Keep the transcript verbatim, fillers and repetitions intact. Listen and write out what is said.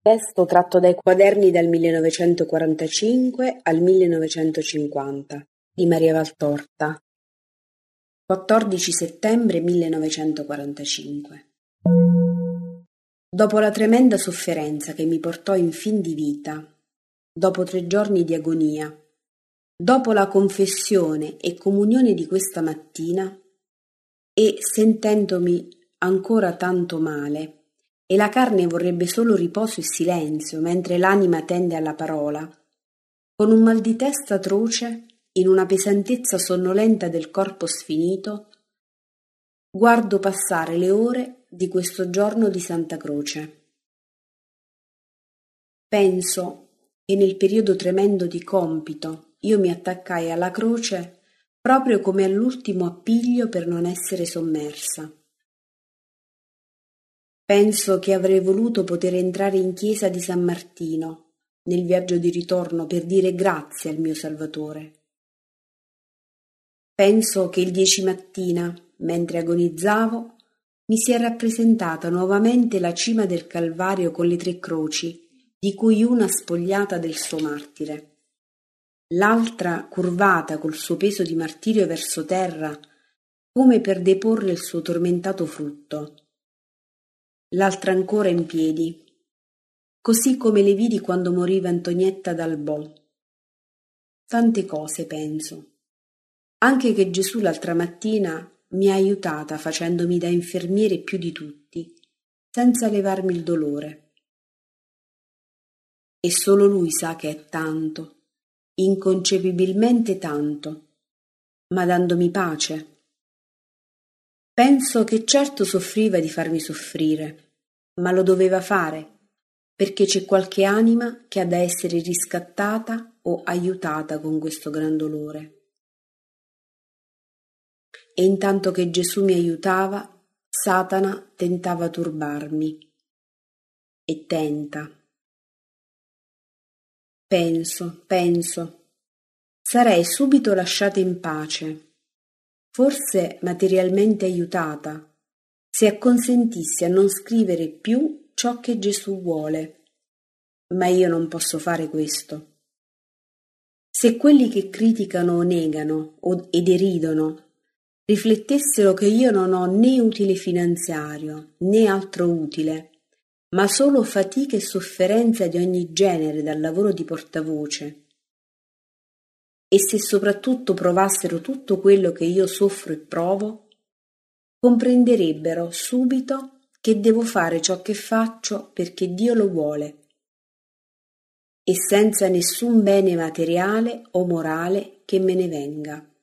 Testo tratto dai quaderni dal millenovecentoquarantacinque al millenovecentocinquanta di Maria Valtorta. quattordici settembre millenovecentoquarantacinque. Dopo la tremenda sofferenza che mi portò in fin di vita, dopo tre giorni di agonia, dopo la confessione e comunione di questa mattina, e sentendomi ancora tanto male, e la carne vorrebbe solo riposo e silenzio, mentre l'anima tende alla parola, con un mal di testa atroce, in una pesantezza sonnolenta del corpo sfinito, guardo passare le ore di questo giorno di Santa Croce. Penso che nel periodo tremendo di compito io mi attaccai alla croce proprio come all'ultimo appiglio per non essere sommersa. Penso che avrei voluto poter entrare in chiesa di San Martino nel viaggio di ritorno per dire grazie al mio Salvatore. Penso che il dieci mattina, mentre agonizzavo, mi si è rappresentata nuovamente la cima del Calvario con le tre croci, di cui una spogliata del suo martire, l'altra curvata col suo peso di martirio verso terra, come per deporre il suo tormentato frutto, l'altra ancora in piedi, così come le vidi quando moriva Antonietta d'Albò. Tante cose penso. Anche che Gesù l'altra mattina mi ha aiutata facendomi da infermiere più di tutti, senza levarmi il dolore. E solo Lui sa che è tanto, inconcepibilmente tanto, ma dandomi pace. Penso che certo soffriva di farmi soffrire, ma lo doveva fare, perché c'è qualche anima che ha da essere riscattata o aiutata con questo gran dolore. E intanto che Gesù mi aiutava, Satana tentava turbarmi. E tenta. Penso, penso, sarei subito lasciata in pace, forse materialmente aiutata, se acconsentissi a non scrivere più ciò che Gesù vuole. Ma io non posso fare questo. Se quelli che criticano o negano o, e deridono riflettessero che io non ho né utile finanziario né altro utile, ma solo fatica e sofferenza di ogni genere dal lavoro di portavoce, e se soprattutto provassero tutto quello che io soffro e provo, comprenderebbero subito che devo fare ciò che faccio perché Dio lo vuole, e senza nessun bene materiale o morale che me ne venga.